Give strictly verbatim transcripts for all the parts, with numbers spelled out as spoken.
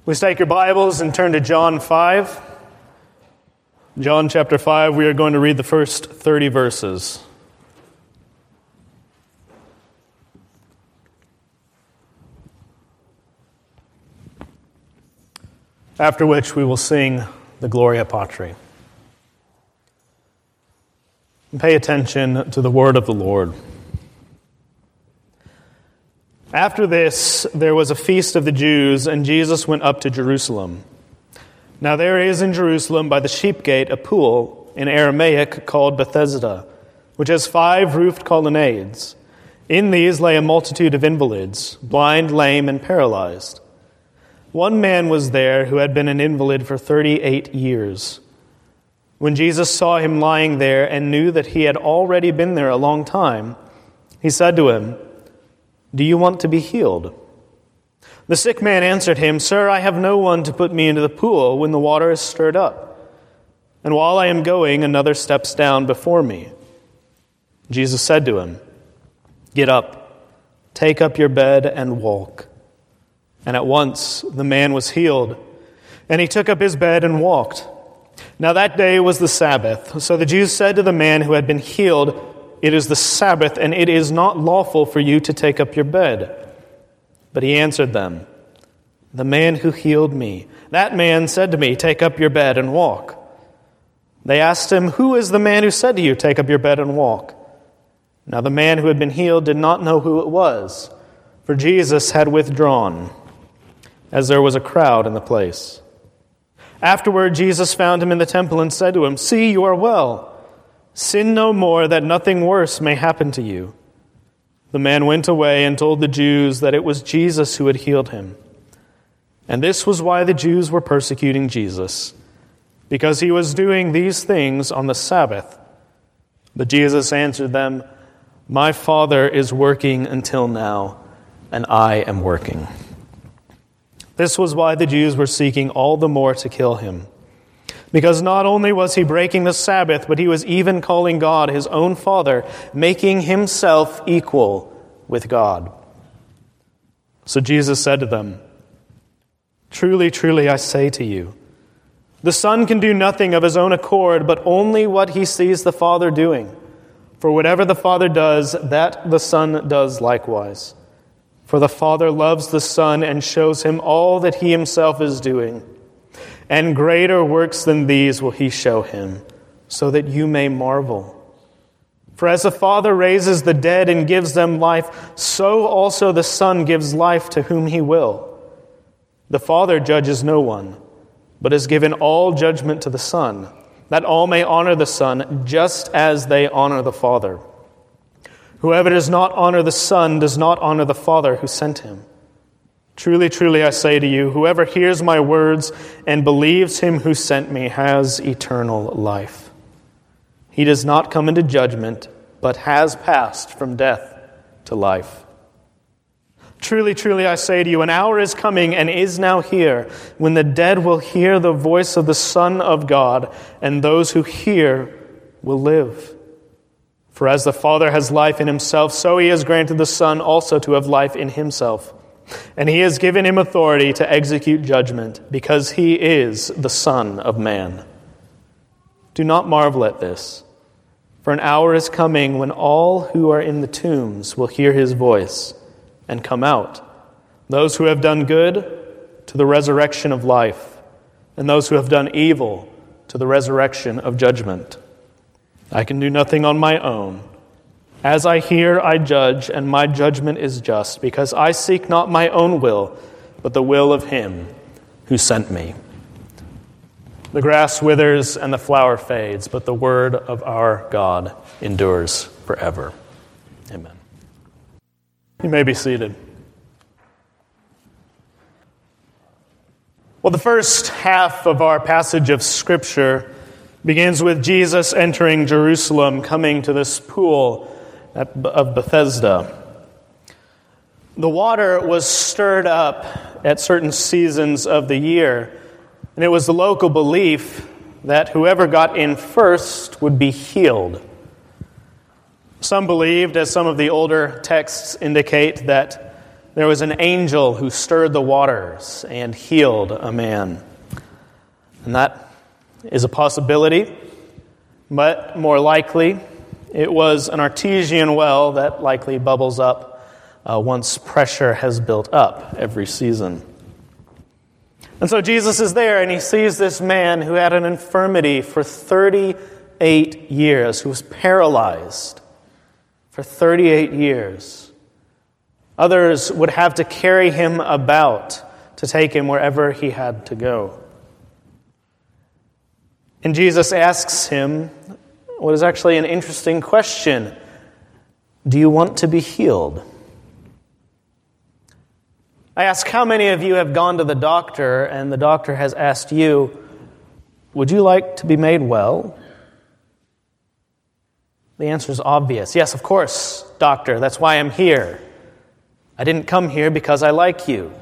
Please take your Bibles and turn to John five. John chapter five, we are going to read the first thirty verses. After which we will sing the Gloria Patri. And pay attention to the word of the Lord. After this, there was a feast of the Jews, and Jesus went up to Jerusalem. Now there is in Jerusalem by the sheep gate a pool, in Aramaic called Bethesda, which has five roofed colonnades. In these lay a multitude of invalids, blind, lame, and paralyzed. One man was there who had been an invalid for thirty-eight years. When Jesus saw him lying there and knew that he had already been there a long time, he said to him, "Do you want to be healed?" The sick man answered him, "Sir, I have no one to put me into the pool when the water is stirred up. And while I am going, another steps down before me." Jesus said to him, "Get up, take up your bed and walk." And at once the man was healed, and he took up his bed and walked. Now that day was the Sabbath. So the Jews said to the man who had been healed, "It is the Sabbath, and it is not lawful for you to take up your bed." But he answered them, "The man who healed me, that man said to me, 'Take up your bed and walk.'" They asked him, "Who is the man who said to you, 'Take up your bed and walk'?" Now the man who had been healed did not know who it was, for Jesus had withdrawn, as there was a crowd in the place. Afterward, Jesus found him in the temple and said to him, "See, you are well. Sin no more, that nothing worse may happen to you." The man went away and told the Jews that it was Jesus who had healed him. And this was why the Jews were persecuting Jesus, because he was doing these things on the Sabbath. But Jesus answered them, "My Father is working until now, and I am working." This was why the Jews were seeking all the more to kill him, because not only was he breaking the Sabbath, but he was even calling God his own Father, making himself equal with God. So Jesus said to them, "Truly, truly, I say to you, the Son can do nothing of his own accord, but only what he sees the Father doing. For whatever the Father does, that the Son does likewise. For the Father loves the Son and shows him all that he himself is doing. And greater works than these will he show him, so that you may marvel. For as the Father raises the dead and gives them life, so also the Son gives life to whom he will. The Father judges no one, but has given all judgment to the Son, that all may honor the Son just as they honor the Father. Whoever does not honor the Son does not honor the Father who sent him. Truly, truly, I say to you, whoever hears my words and believes him who sent me has eternal life. He does not come into judgment, but has passed from death to life. Truly, truly, I say to you, an hour is coming and is now here when the dead will hear the voice of the Son of God, and those who hear will live. For as the Father has life in himself, so he has granted the Son also to have life in himself. And he has given him authority to execute judgment, because he is the Son of Man. Do not marvel at this, for an hour is coming when all who are in the tombs will hear his voice and come out, those who have done good to the resurrection of life, and those who have done evil to the resurrection of judgment. I can do nothing on my own. As I hear, I judge, and my judgment is just, because I seek not my own will, but the will of him who sent me. The grass withers and the flower fades, but the word of our God endures forever. Amen. You may be seated. Well, the first half of our passage of Scripture begins with Jesus entering Jerusalem, coming to this pool of Bethesda. The water was stirred up at certain seasons of the year, and it was the local belief that whoever got in first would be healed. Some believed, as some of the older texts indicate, that there was an angel who stirred the waters and healed a man. And that is a possibility, but more likely, it was an artesian well that likely bubbles up uh, once pressure has built up every season. And so Jesus is there, and he sees this man who had an infirmity for thirty-eight years, who was paralyzed for thirty-eight years. Others would have to carry him about to take him wherever he had to go. And Jesus asks him what is actually an interesting question. Do you want to be healed? I ask how many of you have gone to the doctor and the doctor has asked you, would you like to be made well? The answer is obvious. Yes, of course, doctor. That's why I'm here. I didn't come here because I like you.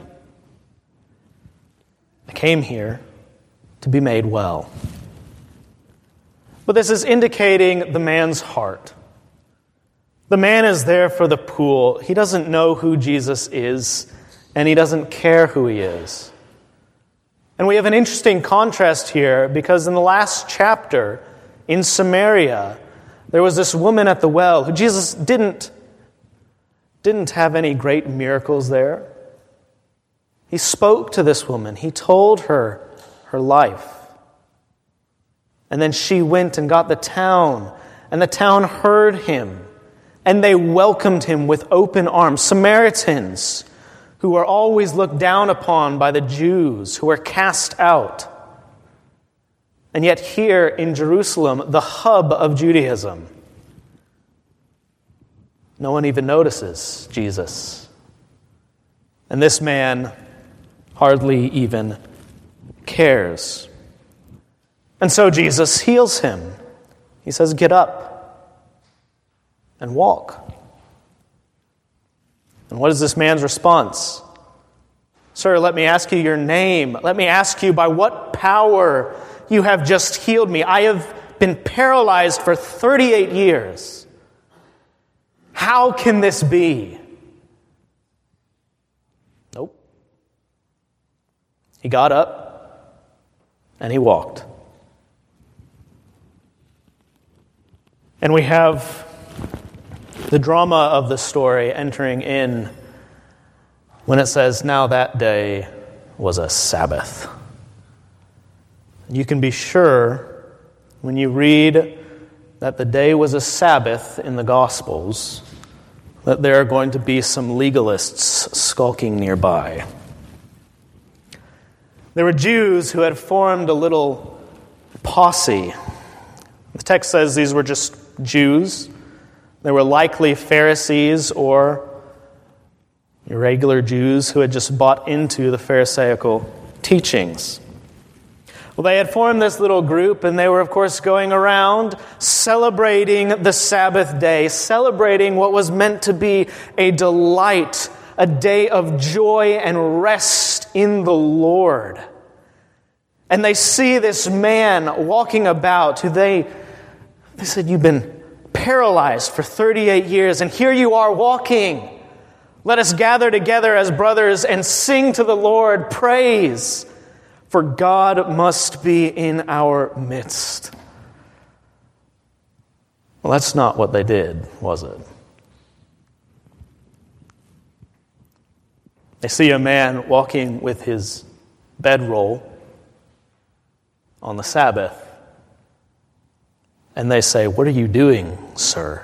I came here to be made well. But this is indicating the man's heart. The man is there for the pool. He doesn't know who Jesus is, and he doesn't care who he is. And we have an interesting contrast here, because in the last chapter, in Samaria, there was this woman at the well who Jesus didn't, didn't have any great miracles there. He spoke to this woman. He told her her life. And then she went and got the town, and the town heard him, and they welcomed him with open arms. Samaritans, who were always looked down upon by the Jews, who were cast out. And yet here in Jerusalem, the hub of Judaism, no one even notices Jesus. And this man hardly even cares. And so Jesus heals him. He says, get up and walk. And what is this man's response? Sir, let me ask you your name. Let me ask you by what power you have just healed me. I have been paralyzed for thirty-eight years. How can this be? Nope. He got up and he walked. And we have the drama of the story entering in when it says, now that day was a Sabbath. You can be sure when you read that the day was a Sabbath in the Gospels that there are going to be some legalists skulking nearby. There were Jews who had formed a little posse. The text says these were just Jews. They were likely Pharisees or irregular Jews who had just bought into the Pharisaical teachings. Well, they had formed this little group, and they were, of course, going around celebrating the Sabbath day, celebrating what was meant to be a delight, a day of joy and rest in the Lord. And they see this man walking about who they, they said, you've been paralyzed for thirty-eight years, and here you are walking. Let us gather together as brothers and sing to the Lord praise, for God must be in our midst. Well, that's not what they did, was it? They see a man walking with his bedroll on the Sabbath, and they say, what are you doing, sir?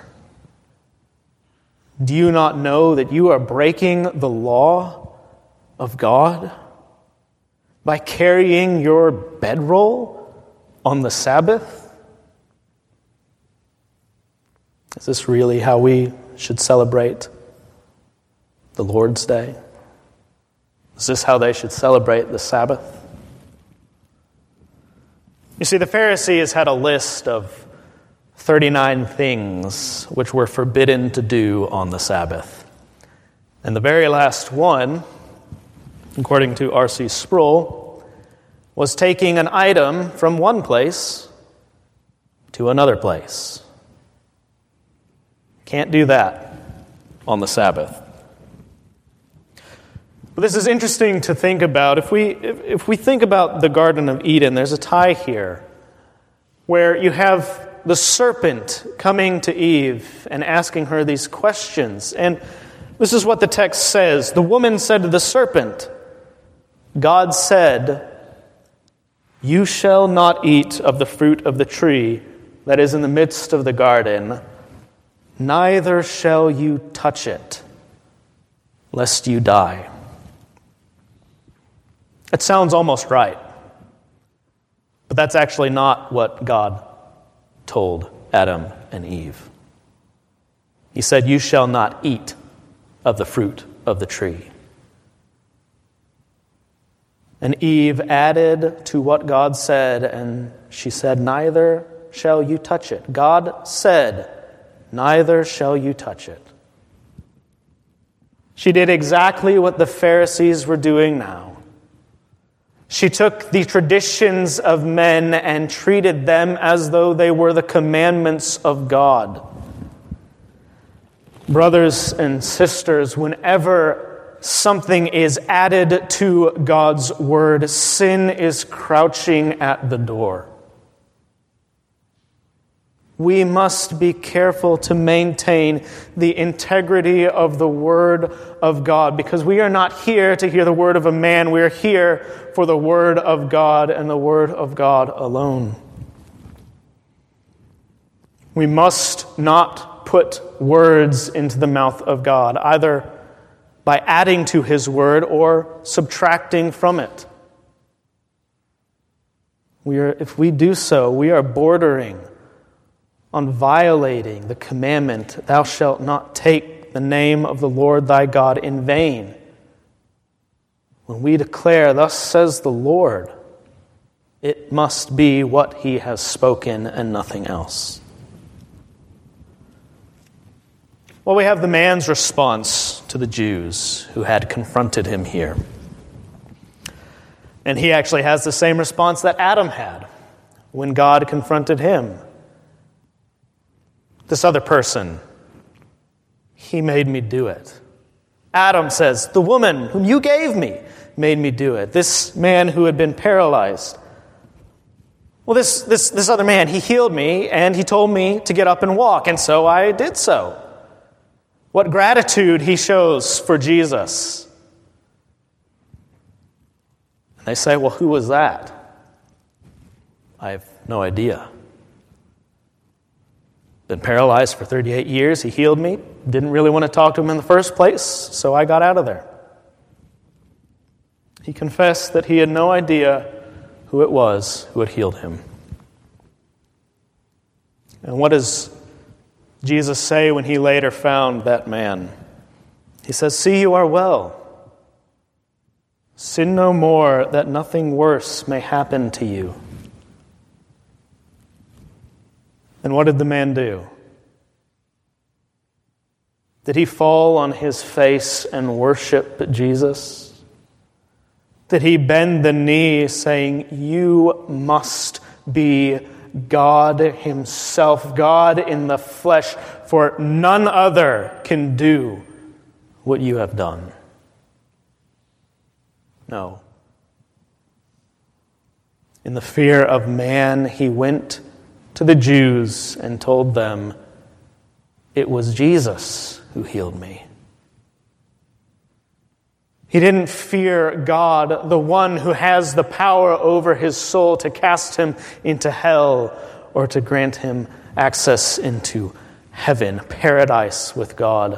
Do you not know that you are breaking the law of God by carrying your bedroll on the Sabbath? Is this really how we should celebrate the Lord's Day? Is this how they should celebrate the Sabbath? You see, the Pharisees had a list of thirty-nine things which were forbidden to do on the Sabbath. And the very last one, according to R C Sproul, was taking an item from one place to another place. Can't do that on the Sabbath. But this is interesting to think about. If we, if, if we think about the Garden of Eden, there's a tie here where you have the serpent coming to Eve and asking her these questions. And this is what the text says. The woman said to the serpent, God said, you shall not eat of the fruit of the tree that is in the midst of the garden, neither shall you touch it, lest you die. It sounds almost right, but that's actually not what God told Adam and Eve. He said, you shall not eat of the fruit of the tree. And Eve added to what God said, and she said, neither shall you touch it. God said, neither shall you touch it. She did exactly what the Pharisees were doing now. She took the traditions of men and treated them as though they were the commandments of God. Brothers and sisters, whenever something is added to God's word, sin is crouching at the door. We must be careful to maintain the integrity of the Word of God, because we are not here to hear the word of a man. We are here for the Word of God and the Word of God alone. We must not put words into the mouth of God, either by adding to His Word or subtracting from it. We are, if we do so, we are bordering on violating the commandment, thou shalt not take the name of the Lord thy God in vain. When we declare, thus says the Lord, it must be what He has spoken and nothing else. Well, we have the man's response to the Jews who had confronted him here. And he actually has the same response that Adam had when God confronted him. This other person, he made me do it. Adam says, the woman whom you gave me made me do it. This man who had been paralyzed. Well, this, this, this other man, he healed me and he told me to get up and walk, and so I did so. What gratitude he shows for Jesus. And they say, well, who was that? I have no idea. Been paralyzed for thirty-eight years. He healed me. Didn't really want to talk to him in the first place, so I got out of there. He confessed that he had no idea who it was who had healed him. And what does Jesus say when he later found that man? He says, see, you are well. Sin no more, that nothing worse may happen to you. And what did the man do? Did he fall on his face and worship Jesus? Did he bend the knee saying, you must be God Himself, God in the flesh, for none other can do what you have done? No. In the fear of man, he went to the Jews and told them, it was Jesus who healed me. He didn't fear God, the one who has the power over his soul to cast him into hell or to grant him access into heaven, paradise with God.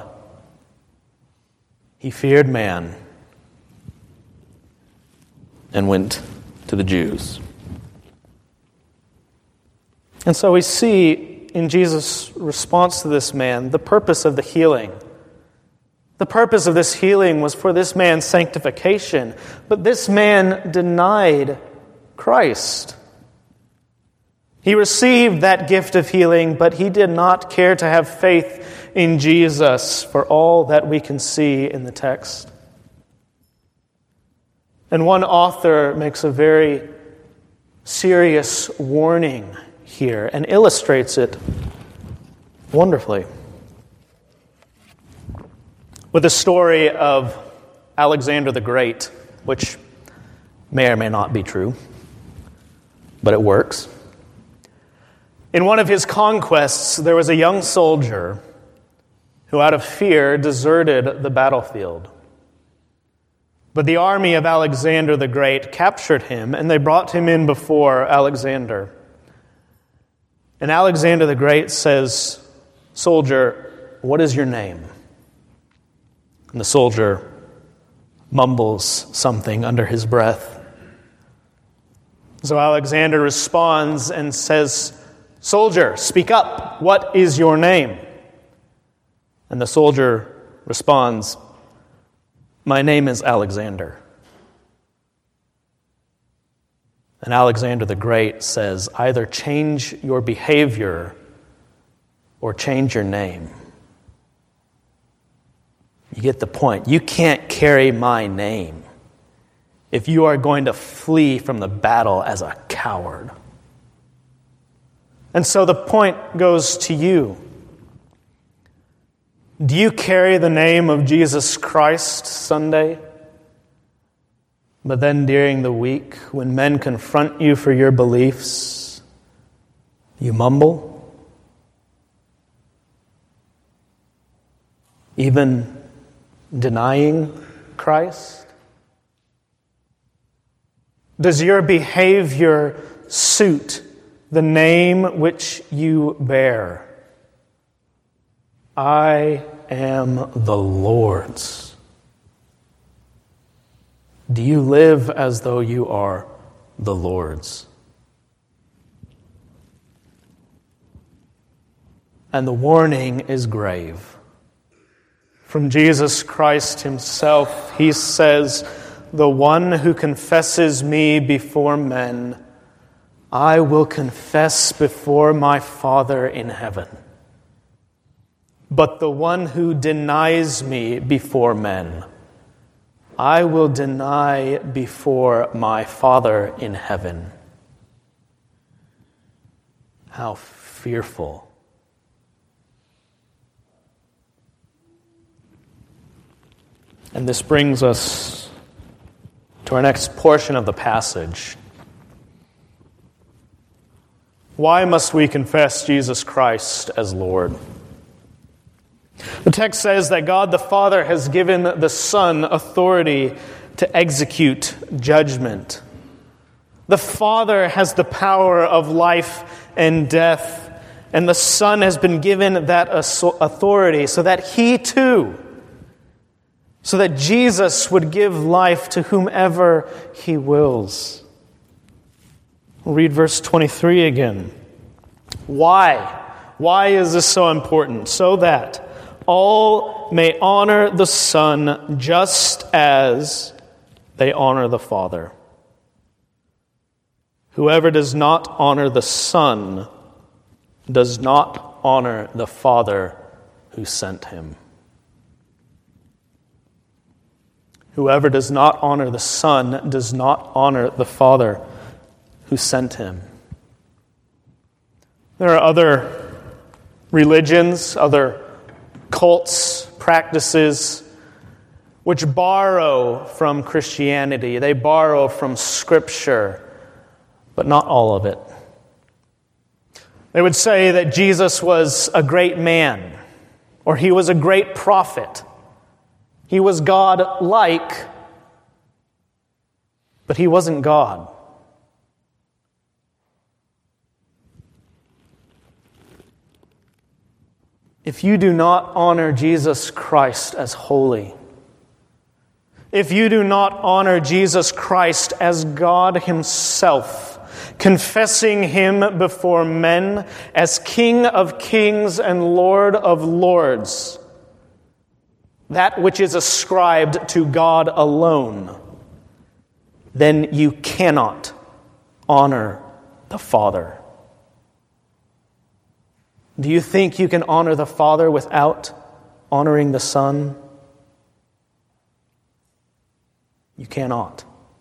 He feared man and went to the Jews. And so we see in Jesus' response to this man the purpose of the healing. The purpose of this healing was for this man's sanctification, but this man denied Christ. He received that gift of healing, but he did not care to have faith in Jesus for all that we can see in the text. And one author makes a very serious warning here and illustrates it wonderfully with the story of Alexander the Great, which may or may not be true, but it works. In one of his conquests, there was a young soldier who, out of fear, deserted the battlefield. But the army of Alexander the Great captured him, and they brought him in before Alexander. And Alexander the Great says, "Soldier, what is your name?" And the soldier mumbles something under his breath. So Alexander responds and says, "Soldier, speak up. What is your name?" And the soldier responds, "My name is Alexander." And Alexander the Great says, "Either change your behavior or change your name." You get the point. You can't carry my name if you are going to flee from the battle as a coward. And so the point goes to you. Do you carry the name of Jesus Christ Sunday? But then during the week, when men confront you for your beliefs, you mumble? Even denying Christ? Does your behavior suit the name which you bear? I am the Lord's. Do you live as though you are the Lord's? And the warning is grave. From Jesus Christ himself, he says, "The one who confesses me before men, I will confess before my Father in heaven. But the one who denies me before men, I will deny before my Father in heaven." How fearful. And this brings us to our next portion of the passage. Why must we confess Jesus Christ as Lord? The text says that God the Father has given the Son authority to execute judgment. The Father has the power of life and death, and the Son has been given that authority so that He too, so that Jesus would give life to whomever He wills. We'll read verse twenty-three again. Why? Why is this so important? So that all may honor the Son just as they honor the Father. Whoever does not honor the Son does not honor the Father who sent him. Whoever does not honor the Son does not honor the Father who sent him. There are other religions, other cults, practices, which borrow from Christianity. They borrow from Scripture, but not all of it. They would say that Jesus was a great man, or he was a great prophet. He was God-like, but he wasn't God. If you do not honor Jesus Christ as holy, if you do not honor Jesus Christ as God himself, confessing him before men as King of kings and Lord of lords, that which is ascribed to God alone, then you cannot honor the Father. Do you think you can honor the Father without honoring the Son? You cannot.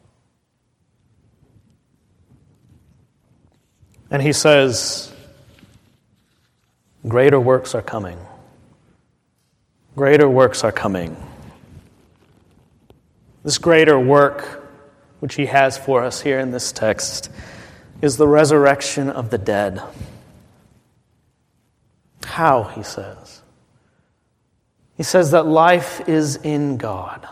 And he says, greater works are coming. Greater works are coming. This greater work, which he has for us here in this text, is the resurrection of the dead. How, he says? He says that life is in God.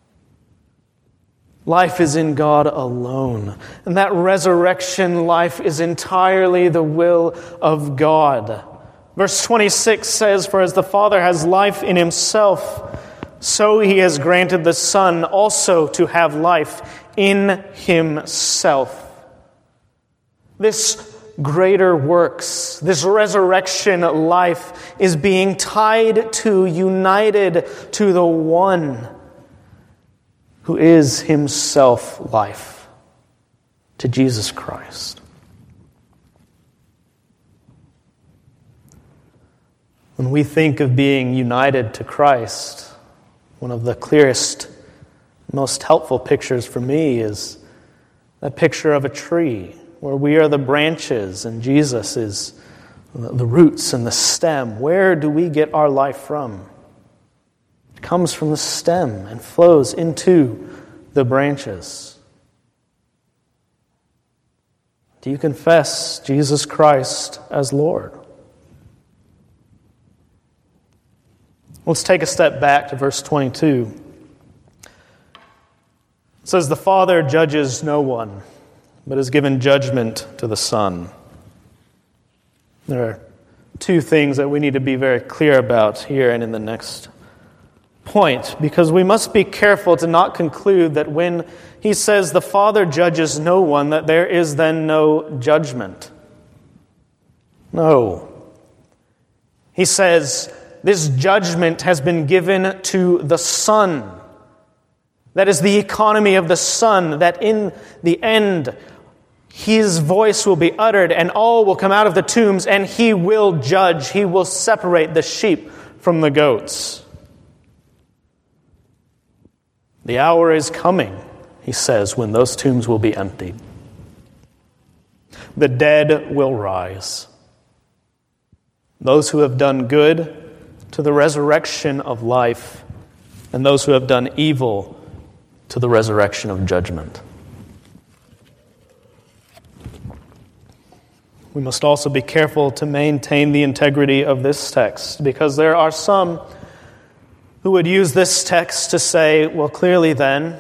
Life is in God alone. And that resurrection life is entirely the will of God. Verse twenty-six says, "For as the Father has life in himself, so he has granted the Son also to have life in himself." This greater works, this resurrection life is being tied to, united to the one who is himself life, to Jesus Christ. When we think of being united to Christ, one of the clearest, most helpful pictures for me is that picture of a tree, where we are the branches and Jesus is the roots and the stem. Where do we get our life from? It comes from the stem and flows into the branches. Do you confess Jesus Christ as Lord? Let's take a step back to verse twenty-two. It says, "The Father judges no one, but has given judgment to the Son." There are two things that we need to be very clear about here and in the next point, because we must be careful to not conclude that when he says the Father judges no one, that there is then no judgment. No. He says this judgment has been given to the Son. That is the economy of the Son, that in the end his voice will be uttered and all will come out of the tombs and he will judge. He will separate the sheep from the goats. The hour is coming, he says, when those tombs will be emptied. The dead will rise. Those who have done good to the resurrection of life, and those who have done evil to the resurrection of judgment. We must also be careful to maintain the integrity of this text, because there are some who would use this text to say, well, clearly then,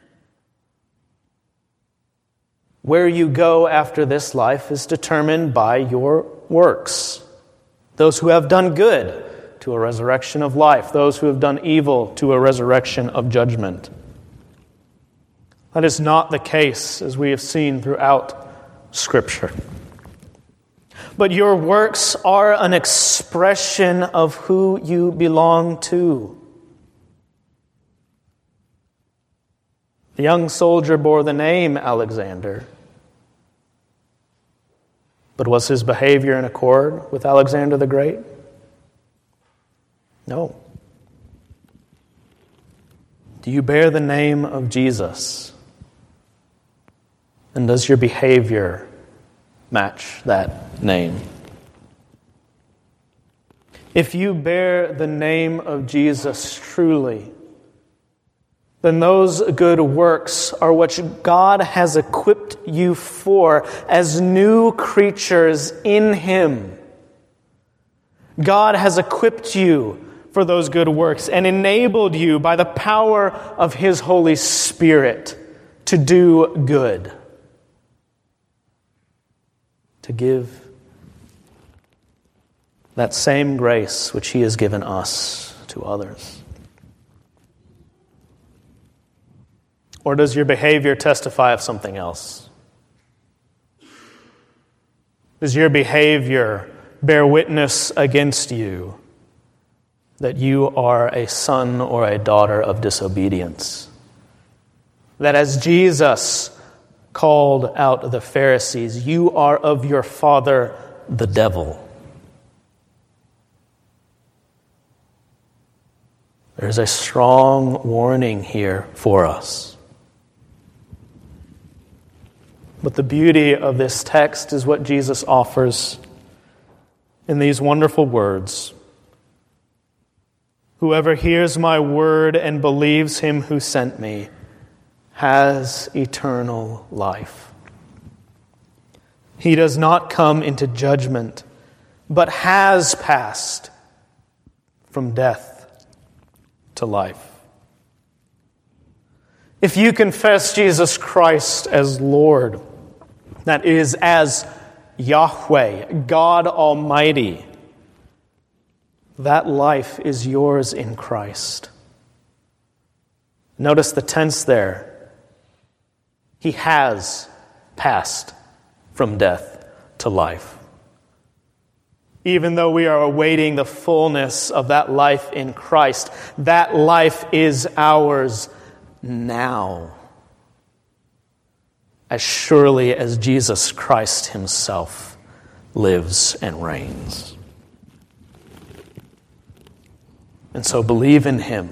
where you go after this life is determined by your works. Those who have done good to a resurrection of life, those who have done evil to a resurrection of judgment. That is not the case, as we have seen throughout Scripture. But your works are an expression of who you belong to. The young soldier bore the name Alexander. But was his behavior in accord with Alexander the Great? No. Do you bear the name of Jesus? And does your behavior match that name? If you bear the name of Jesus truly, then those good works are what God has equipped you for as new creatures in Him. God has equipped you for those good works and enabled you by the power of His Holy Spirit to do good, to give that same grace which He has given us to others. Or does your behavior testify of something else? Does your behavior bear witness against you that you are a son or a daughter of disobedience? That as Jesus called out the Pharisees, you are of your father, the devil. There's a strong warning here for us. But the beauty of this text is what Jesus offers in these wonderful words. Whoever hears my word and believes him who sent me has eternal life. He does not come into judgment, but has passed from death to life. If you confess Jesus Christ as Lord, that is, as Yahweh, God Almighty, that life is yours in Christ. Notice the tense there. He has passed from death to life. Even though we are awaiting the fullness of that life in Christ, that life is ours now, as surely as Jesus Christ himself lives and reigns. And so believe in him.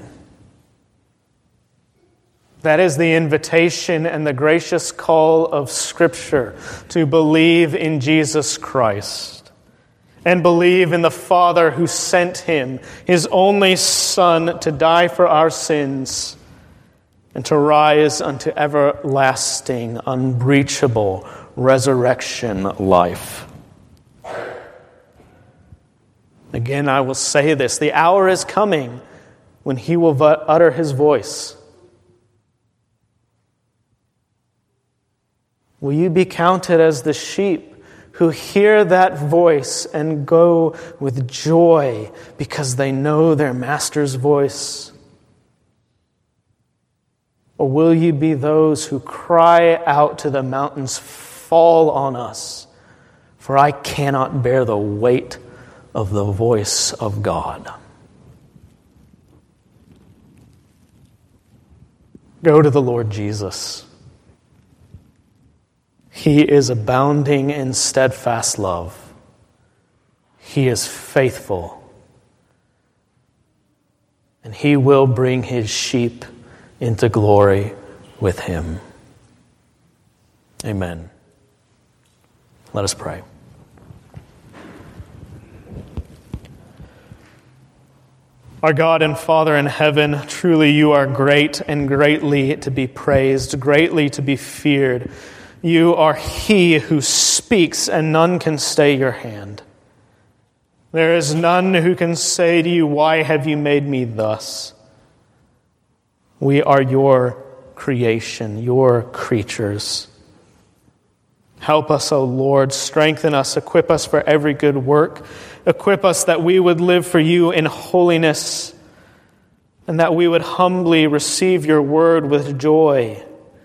That is the invitation and the gracious call of Scripture, to believe in Jesus Christ and believe in the Father who sent him, his only Son, to die for our sins and to rise unto everlasting, unbreachable resurrection life. Again, I will say this: the hour is coming when he will utter his voice. Will you be counted as the sheep who hear that voice and go with joy because they know their master's voice? Or will you be those who cry out to the mountains, "Fall on us, for I cannot bear the weight of the voice of God"? Go to the Lord Jesus. He is abounding in steadfast love. He is faithful. And he will bring his sheep into glory with him. Amen. Let us pray. Our God and Father in heaven, truly you are great and greatly to be praised, greatly to be feared. You are he who speaks, and none can stay your hand. There is none who can say to you, "Why have you made me thus?" We are your creation, your creatures. Help us, O Lord. Strengthen us, equip us for every good work. Equip us that we would live for you in holiness, and that we would humbly receive your word with joy.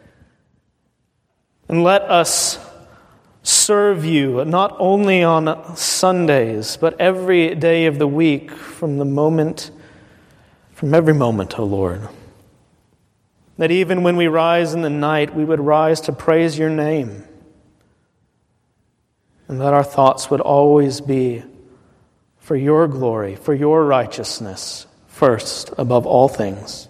And let us serve you not only on Sundays, but every day of the week, from the moment, from every moment, O Lord. That even when we rise in the night, we would rise to praise your name. And that our thoughts would always be for your glory, for your righteousness, first above all things.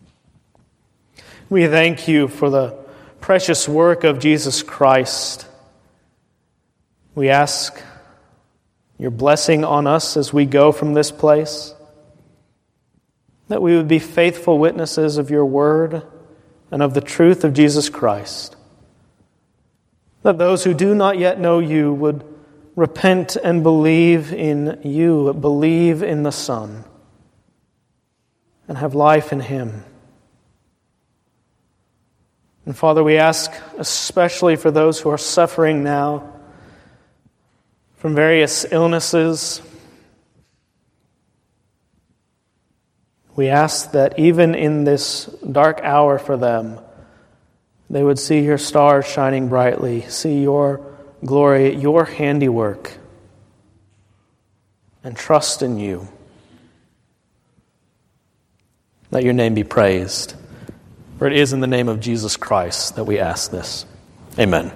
We thank you for the precious work of Jesus Christ. We ask your blessing on us as we go from this place, that we would be faithful witnesses of your word and of the truth of Jesus Christ, that those who do not yet know you would repent and believe in you, believe in the Son, and have life in him. And Father, we ask especially for those who are suffering now from various illnesses. We ask that even in this dark hour for them, they would see your stars shining brightly, see your glory, your handiwork, and trust in you. Let your name be praised. For it is in the name of Jesus Christ that we ask this. Amen.